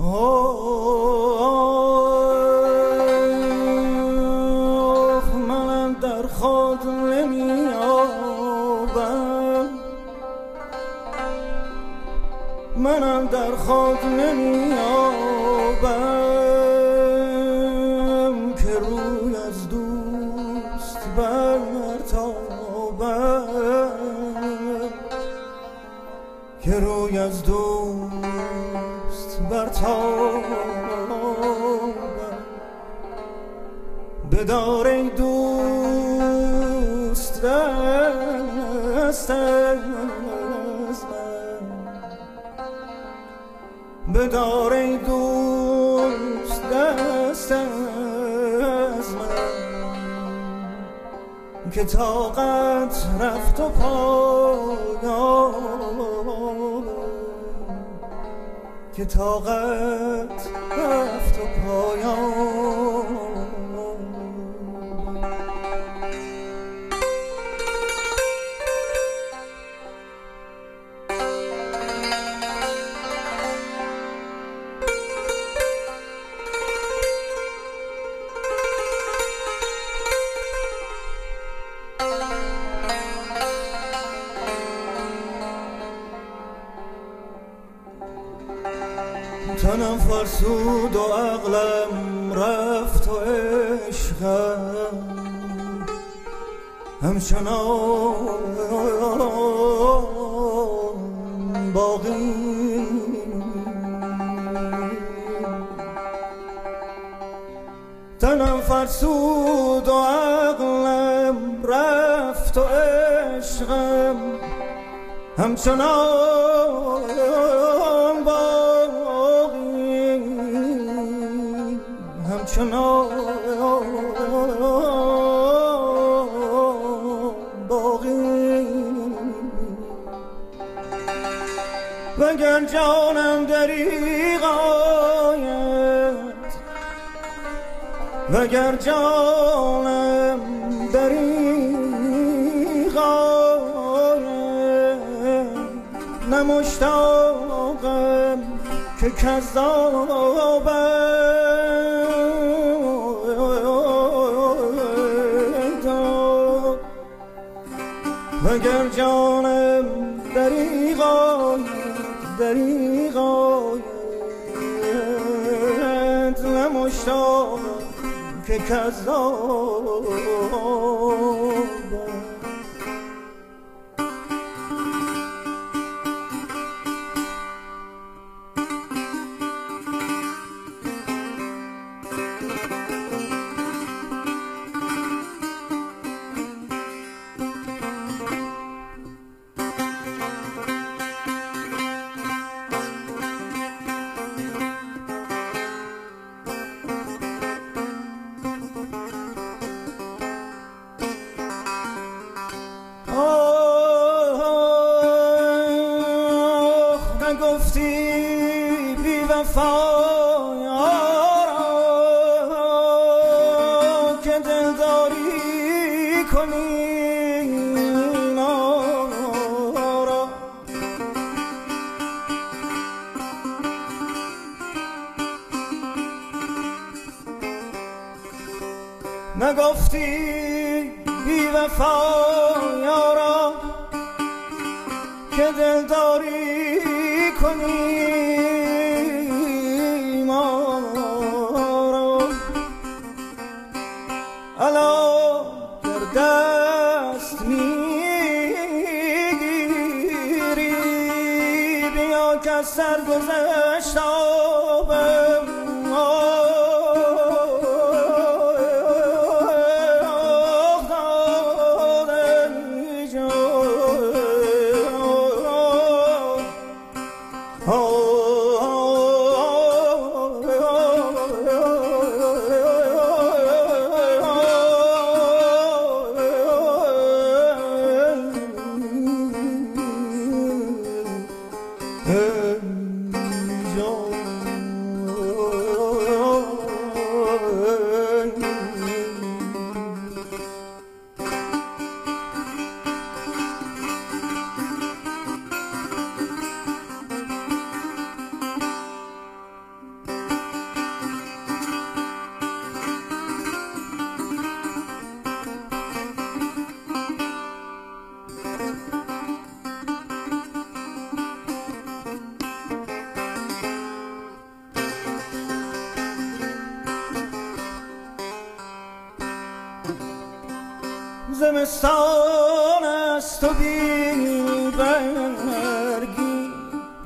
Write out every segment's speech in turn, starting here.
منم در خود نمیابم، منم در خود نمیابم که روی از دوست برتابم، که روی از دوست برتابم. بدار ای دوست دست از من، بدار ای دوست دست از من، که طاقت رفت و پایان، که طاقت رفت و پایان. تنم فرسود و عقلم رفت و عشقم همچنان باقی. تنم فرسود و عقلم رفت و عشقم همچنان باقی، همچنان باقی. وگر جانم دریغ آید، وگر جانم دریغ آید، نه مشتاقم که کذابم، وگر جانم دریغ آید، دریغ آید، نه مشتاقم که کذابم. گفتی بی وفا یارا که دلداری کنی ما را، نگفتی بی وفا یارا که دلداری کنی ما را. الا در دست میگیری بیا که از سرگذشت آبم، زمستان است و بی برگی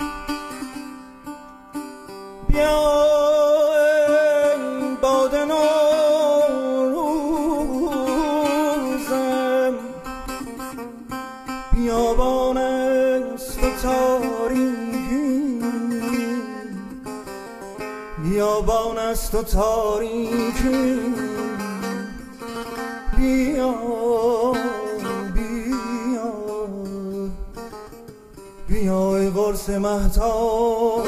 بیا ای باد نوروزم بیابان است و تاریکی بیابان است و تاریکی بیا بیا بیا ای قرص مهتاب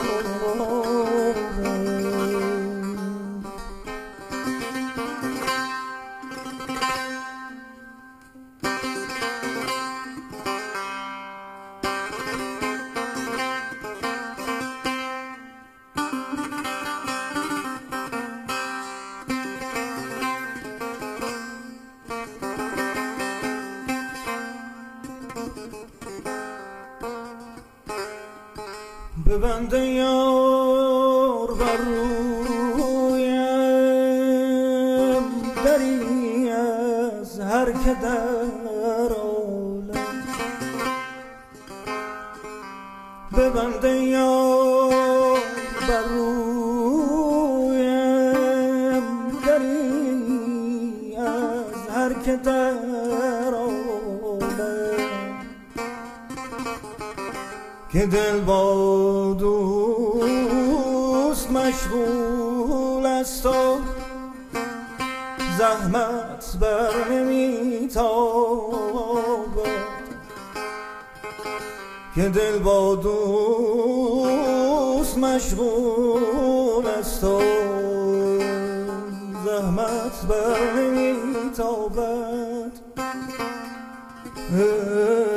ببنده یار بر رویم دری از هر که در عالم ببنده یار بر رویم دری از هر که در عالم که دل با دوست مشغول است و زحمت بر نمیتابد که دل با دوست مشغول است و زحمت بر نمیتابد